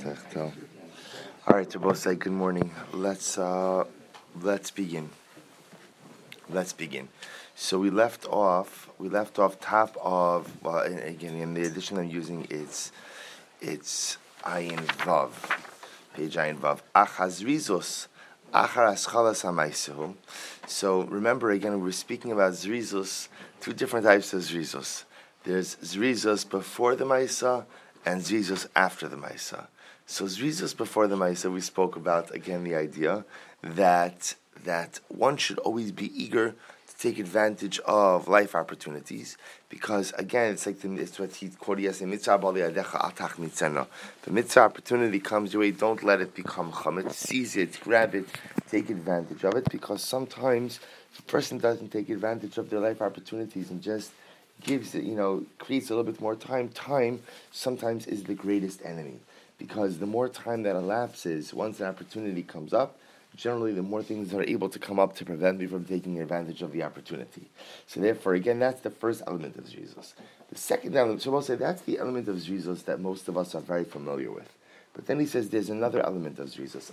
All right, to both say good morning. Let's begin. Let's begin. So we left off top of again in the edition I'm using it's Ayin Vav, page Ayin Vav. Achazrizos achar aschalas hamaysehu. So remember again we're speaking about zrizos, two different types of zrizos. There's zrizos before the Maisa and zrizos after the Maisa. So zrizos before the Maisa, we spoke about again the idea that one should always be eager to take advantage of life opportunities, because again it's what he quoted yesterday. The mitzvah opportunity comes your way. Don't let it become chametz. Seize it, grab it, take advantage of it, because sometimes if a person doesn't take advantage of their life opportunities and just gives it, creates a little bit more time. Time sometimes is the greatest enemy, because the more time that elapses, once an opportunity comes up, generally the more things are able to come up to prevent me from taking advantage of the opportunity. So therefore, again, that's the first element of zrizos. The second element, so we'll say that's the element of zrizos that most of us are very familiar with. But then he says there's another element of zrizos.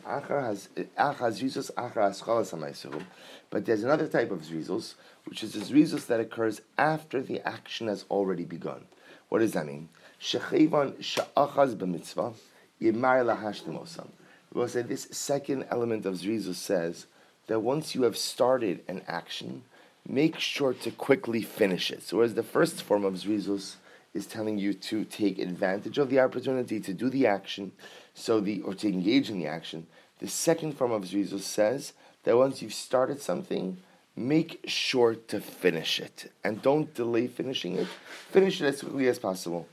But there's another type of zrizos, which is the zrizos that occurs after the action has already begun. What does that mean? We'll say this second element of zrizos says that once you have started an action, make sure to quickly finish it. So whereas the first form of zrizos is telling you to take advantage of the opportunity to do the action, or to engage in the action, the second form of zrizos says that once you've started something, make sure to finish it. And don't delay finishing it. Finish it as quickly as possible.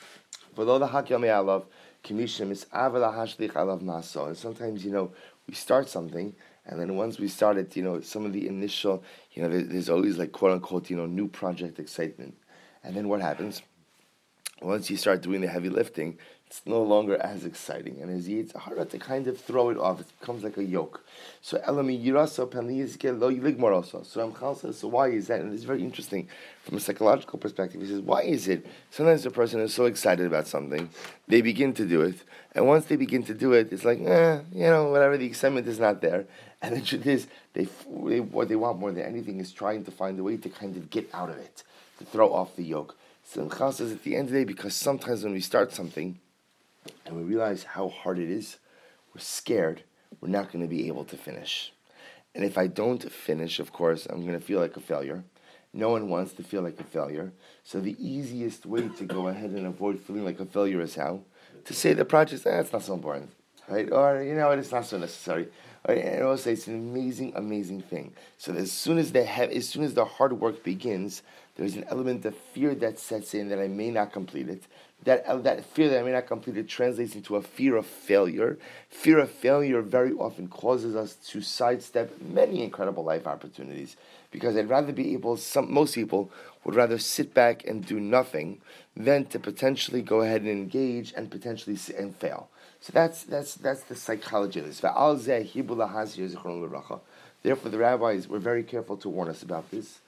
And sometimes, we start something, and then once we start it, some of the initial, there's always like quote unquote, new project excitement. And then what happens? Once you start doing the heavy lifting, it's no longer as exciting, and it's harder to kind of throw it off. It becomes like a yoke. So Elami Yiraso Panizke Lo Yiligmoroso. So Ramchal says, so why is that? And it's very interesting from a psychological perspective. He says, why is it sometimes the person is so excited about something, they begin to do it, and once they begin to do it, it's like, whatever, the excitement is not there. And the truth is, what they want more than anything is trying to find a way to kind of get out of it, to throw off the yoke. So Ramchal says at the end of the day, because sometimes when we start something, and we realize how hard it is, we're scared we're not going to be able to finish. And if I don't finish, of course, I'm going to feel like a failure. No one wants to feel like a failure. So the easiest way to go ahead and avoid feeling like a failure is how? To say the project, it's not so important. Right? Or, it's not so necessary. And also, it's an amazing, amazing thing. So as soon as the hard work begins, there's an element of fear that sets in that I may not complete it. That fear that I may not complete it translates into a fear of failure. Fear of failure very often causes us to sidestep many incredible life opportunities, because most people would rather sit back and do nothing than to potentially go ahead and engage and potentially fail. So that's the psychology of this. Therefore, the rabbis were very careful to warn us about this.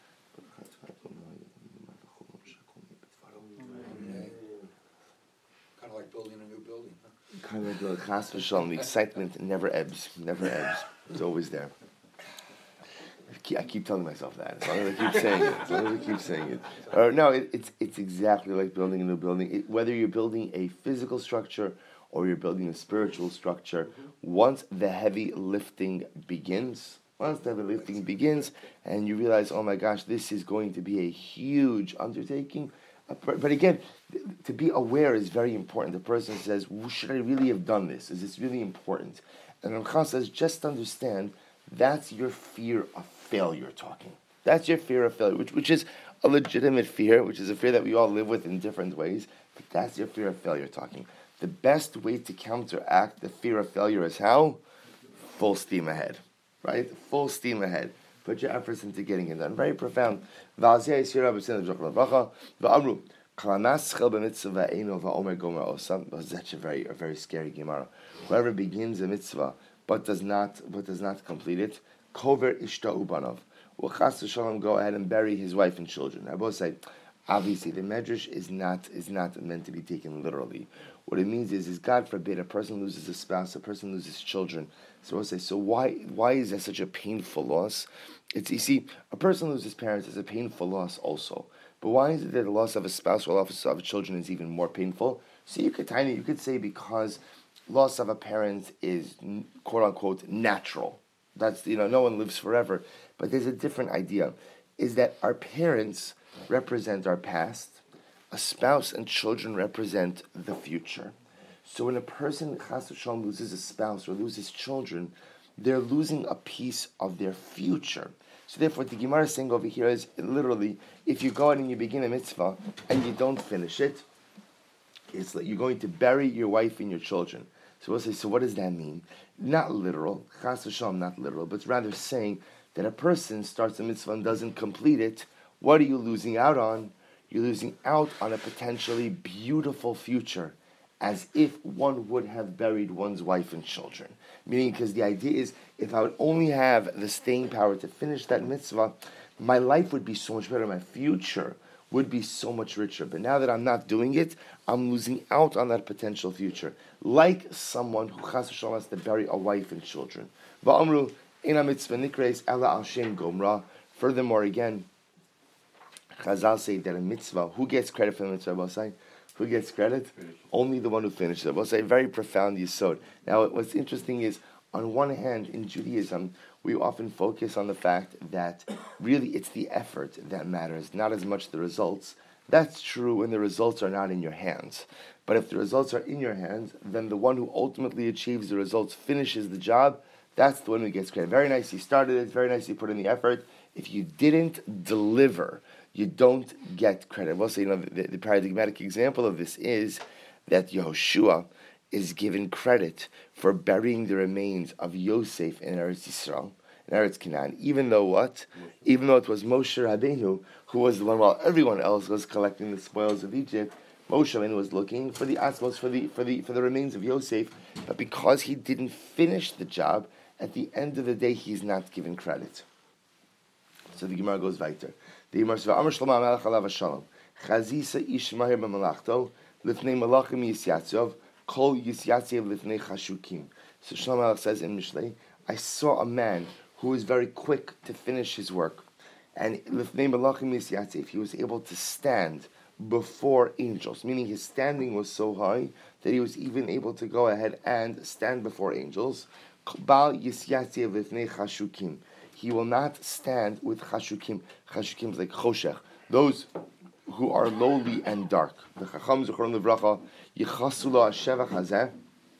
Building a new building. Kind of like chas v'shalom, the excitement never ebbs. It's always there. I keep telling myself that. As long as I keep saying it. No, it's exactly like building a new building. Whether you're building a physical structure or you're building a spiritual structure, once the heavy lifting begins, and you realize, oh my gosh, this is going to be a huge undertaking. But again, to be aware is very important. The person says, should I really have done this? Is this really important? And Ramchal says, just understand, that's your fear of failure talking. That's your fear of failure, which is a legitimate fear, which is a fear that we all live with in different ways, but that's your fear of failure talking. The best way to counteract the fear of failure is how? Full steam ahead, right? Full steam ahead. Put your efforts into getting it done. Very profound. That's a very scary Gemara. Whoever begins a mitzvah but does not complete it, kover ishta ubanov, will chas v'shalom go ahead and bury his wife and children. I both say, Obviously, the medrash is not meant to be taken literally. What it means is God forbid, a person loses a spouse, a person loses children. So we'll say, so why is that such a painful loss? You see, a person loses parents is a painful loss also. But why is it that the loss of a spouse or loss of children is even more painful? So you could say because loss of a parent is quote unquote natural. That's no one lives forever. But there's a different idea, is that our parents represent our past, a spouse and children represent the future. So when a person chas v'shalom loses a spouse or loses children, they're losing a piece of their future. So therefore, what the Gemara is saying over here is literally, if you go out and you begin a mitzvah and you don't finish it, it's like you're going to bury your wife and your children. So we'll say, so what does that mean? Not literal, chas v'shalom, not literal, but rather saying that a person starts a mitzvah and doesn't complete it. What are you losing out on? You're losing out on a potentially beautiful future, as if one would have buried one's wife and children. Meaning, because the idea is, if I would only have the staying power to finish that mitzvah, my life would be so much better, my future would be so much richer. But now that I'm not doing it, I'm losing out on that potential future. Like someone who chas v'shalom has to bury a wife and children. Va'amru, ena mitzvah nikreis ela al shem gomra. Furthermore, again, Chazal say that a mitzvah, who gets credit for the mitzvah? We'll say, who gets credit? Only the one who finishes it. We'll say, very profound yisod. Now, what's interesting is, on one hand, in Judaism, we often focus on the fact that really it's the effort that matters, not as much the results. That's true when the results are not in your hands. But if the results are in your hands, then the one who ultimately achieves the results, finishes the job, that's the one who gets credit. Very nice, you started it, very nice, you put in the effort. If you didn't deliver, you don't get credit. We'll say, the paradigmatic example of this is that Yehoshua is given credit for burying the remains of Yosef in Eretz Yisrael, in Eretz Canaan, even though what? Even though it was Moshe Rabbeinu who was the one, while everyone else was collecting the spoils of Egypt, Moshe Rabbeinu was looking for the asmos, for the remains of Yosef, but because he didn't finish the job, at the end of the day, he's not given credit. So the Gemara goes weiter. The Gemara says, "Amar Shlomo HaMelech alav hashalom, Chazisa ish mahir b'malachto, lifnei malachim yisyatzov, kol yisyatzov lifnei chashukim." So Shlomo HaMelech says in Mishlei, I saw a man who was very quick to finish his work, and lifnei malachim yisyatzov, he was able to stand before angels, meaning his standing was so high that he was even able to go ahead and stand before angels. Bal yisyatzov lifnei chashukim. He will not stand with chashukim. Chashukim is like choshech, those who are lowly and dark. The Chacham Zichron Livracha yichasu lo hashevach hazeh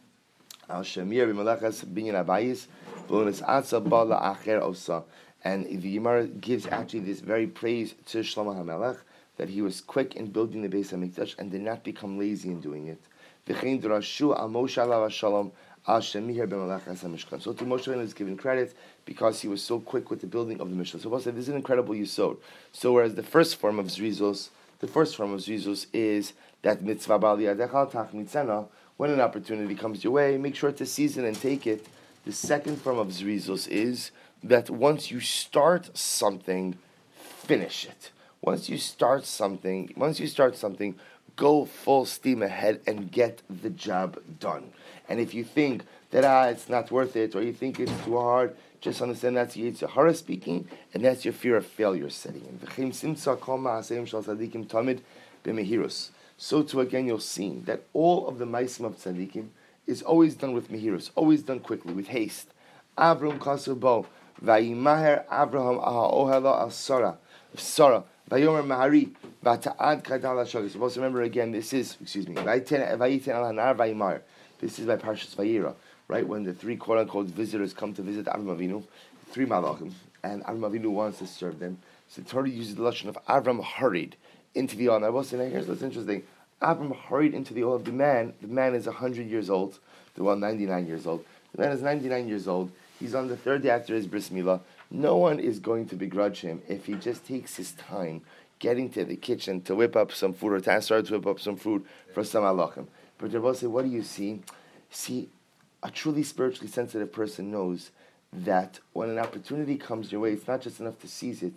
al shamir b'malachas binyan abayis v'lonis atza ba la'acher osa. And the Gemara gives actually this very praise to Shlomo HaMelech, that he was quick in building the Beis HaMikdash and did not become lazy in doing it. V'chein drashu al Moshe alav hashalom. So to Moshe Rabbeinu is given credit because he was so quick with the building of the Mishnah. So this is an incredible yisod. So whereas the first form of zrizos is that mitzvah bal yadechal tach mitzena, when an opportunity comes your way, make sure to seize it and take it. The second form of zrizos is that once you start something, finish it. Once you start something, go full steam ahead and get the job done. And if you think that it's not worth it, or you think it's too hard, just understand that's your Yetzer Hara speaking, and that's your fear of failure setting in. So too again you'll see that all of the ma'asim of tzaddikim is always done with mehirus, always done quickly, with haste. Avram Kasubo, Vayimaher Abraham Ohela al Sarah, Vayomer Mahari, Vata'ad Kadal HaShogeg. Supposed to remember again, this is Vayiten al Hanar Vayimar. This is by Parshas Vayera, right? When the three quote-unquote visitors come to visit Avram Avinu, three malachim, and Avram Avinu wants to serve them. So the Torah uses the lashon of Avram hurried into the oil. And I will say, now here's what's interesting. Avram hurried into the oil of the man. The man is 100 years old. The one 99 years old. The man is 99 years old. He's on the third day after his bris milah. No one is going to begrudge him if he just takes his time getting to the kitchen to whip up some food, or to start to whip up some food for some malachim. But Rabbi say, what do you see? See, a truly spiritually sensitive person knows that when an opportunity comes your way, it's not just enough to seize it,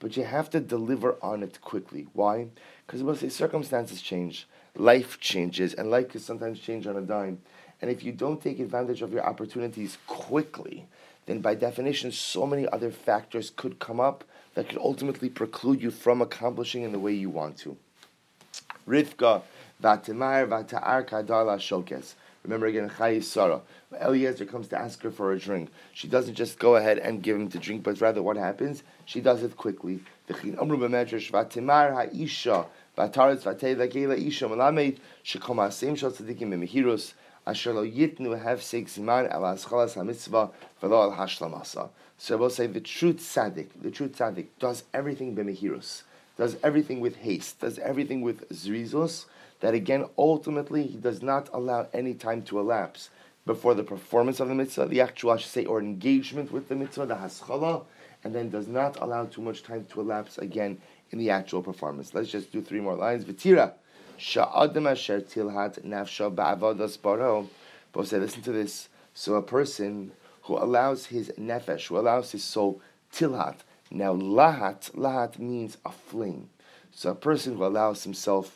but you have to deliver on it quickly. Why? Because we'll say circumstances change, life changes, and life can sometimes change on a dime. And if you don't take advantage of your opportunities quickly, then by definition, so many other factors could come up that could ultimately preclude you from accomplishing in the way you want to. Rivka, Vatimar, Vata'ar Kadala Shokes. Remember again, Chayis Sarah. Eliezer comes to ask her for a drink. She doesn't just go ahead and give him to drink, but rather what happens? She does it quickly. Amru b'medrash, Vatimar ha'isha, Vataretz vatei lagela isha malamed, shekom ha'asem shal tzadikim b'mehirus, asher lo yitnu hefsek siman al aschalas ha'mitzvah, v'lo al hashlamasa. So I will say the true tzaddik does everything b'mehirus, does everything with haste, does everything with zrizos, that again, ultimately, he does not allow any time to elapse before the performance of the mitzvah, the actual, I should say, or engagement with the mitzvah, the haskalah, and then does not allow too much time to elapse again in the actual performance. Let's just do 3 more lines. V'tira, sha'adam asher tilhat nafsha ba'avadas baro. Both say, listen to this. So a person who allows his nefesh, who allows his soul, tilhat. Now, lahat means a flame. So a person who allows himself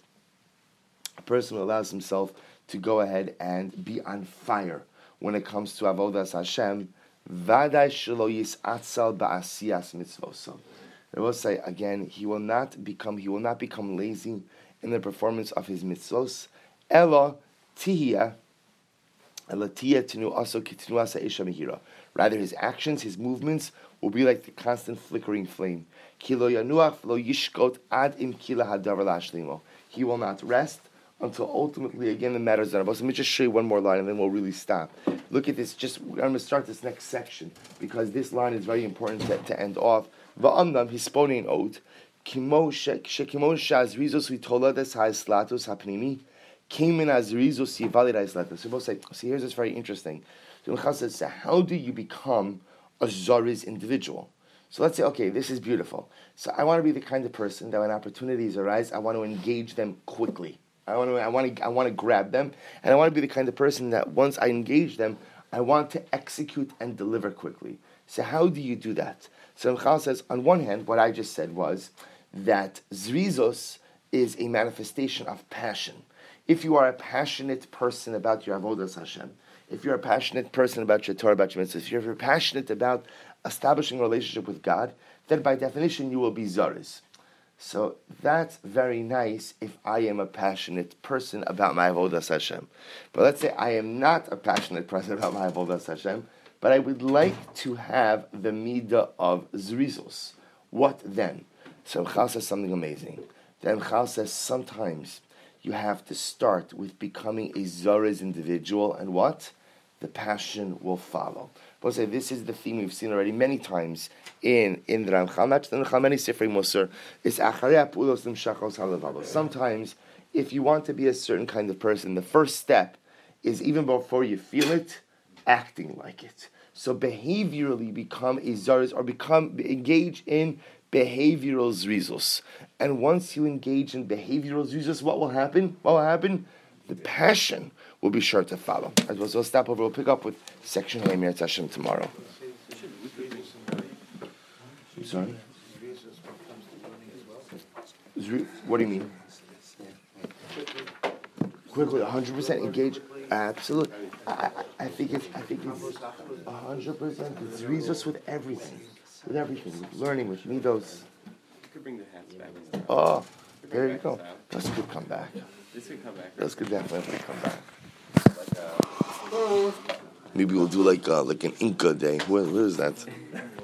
to go ahead and be on fire when it comes to avodas Hashem, vaday shelo yisatzal ba'asiyas mitzvoso. I will say again, he will not become lazy in the performance of his mitzvos. Ela tihya tinu aso kitinu asa isha mehira. Rather, his actions, his movements will be like the constant flickering flame. Kilo yanuach lo yishkot ad im kila hadavar la'ashlimo. He will not rest until ultimately, again, the matter is done. Let me just show you one more line and then we'll really stop. Look at this. I'm going to start this next section because this line is very important to end off. Va'amnam hisponin od kimo shaz rizos vitolades ha'eslatos ha'pnimi came in as rizos yivalid ha'eslatos. So both say, see, here's this very interesting. So how do you become a zariz individual? So let's say, okay, this is beautiful. So I want to be the kind of person that when opportunities arise, I want to engage them quickly. I want to grab them, and I want to be the kind of person that once I engage them, I want to execute and deliver quickly. So how do you do that? So Michal says, on one hand, what I just said was that zrizos is a manifestation of passion. If you are a passionate person about your avodas Hashem, if you're a passionate person about your Torah, about your mitzvahs, if you're passionate about establishing a relationship with God, then by definition you will be zariz. So that's very nice if I am a passionate person about my avodas Hashem. But let's say I am not a passionate person about my avodas Hashem, but I would like to have the midah of zrizos. What then? So Michal says something amazing. Then Michal says sometimes you have to start with becoming a zariz individual, and what? The passion will follow. We'll say this is the theme we've seen already many times in the Ramchal, not just in the Ramchal, many Sifrei Musar. It's acharei ha'pulos nimshachos halavavos. Sometimes, if you want to be a certain kind of person, the first step is even before you feel it, acting like it. So behaviorally become a zariz or engage in behavioral zrizos. And once you engage in behavioral zrizos, what will happen? The passion will be sure to follow. As well, so we'll stop over. We'll pick up with section Hamir Hashem tomorrow. I'm sorry? What do you mean? Quickly, 100% engage. Absolutely. I think it's 100%. It's resource with everything, with learning, with midos. You could bring the hats back. Oh, there you go. This could come back. This could come back. This could definitely come back. Maybe we'll do like an Inca day. Where is that?